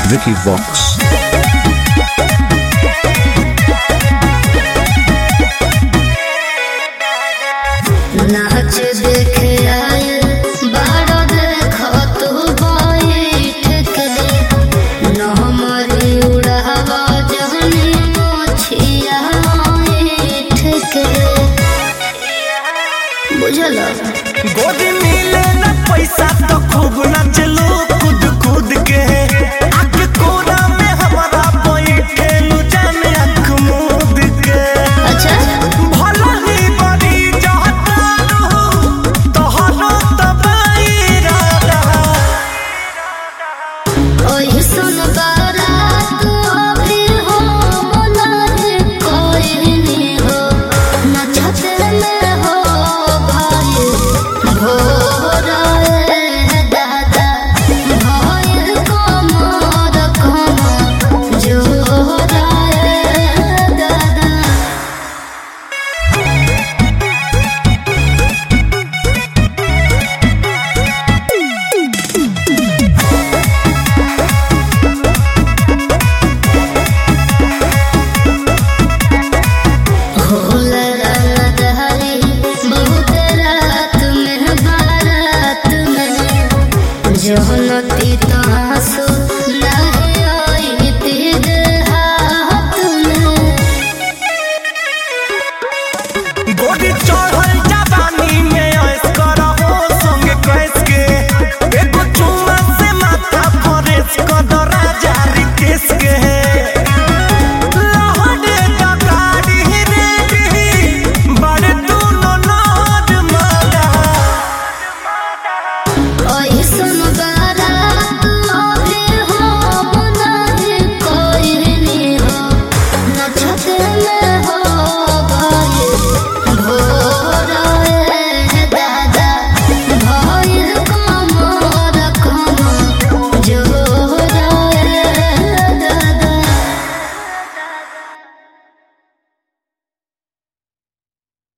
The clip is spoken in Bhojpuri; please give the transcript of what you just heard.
Vicky Vox. नाच देखे आए बाड़ा देखो तू बैठ के न हमारी उड़ावा जहनी मोछिया बैठ के बुझल गोदी मिले ना पैसा तो खूब नचलो कूद कूद के आके कोरा में हमारा बैठे नु जाने आँख मूंद के। अच्छा भला ही बड़ी जहता रहू तोहरो तबाई रहा ओही सुन बारात अभी हो मनाए कोई नहीं हो नचत में हो भाई भोरा दादा भाई कमर कम जोरा दादा होला राधारी बहुत रात में बारात में जहनती तो आंसू